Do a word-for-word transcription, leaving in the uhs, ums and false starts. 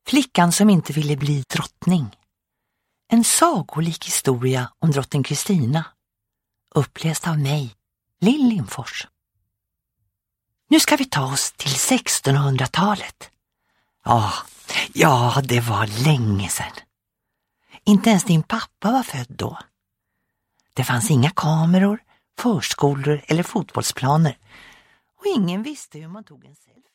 Flickan som inte ville bli drottning. En sagolik historia om drottning Kristina. Uppläst av mig, Lill Lindfors. Nu ska vi ta oss till sextonhundratalet. Ja, ja, det var länge sedan. Inte ens din pappa var född då. Det fanns inga kameror, förskolor eller fotbollsplaner. Och ingen visste hur man tog en selfie.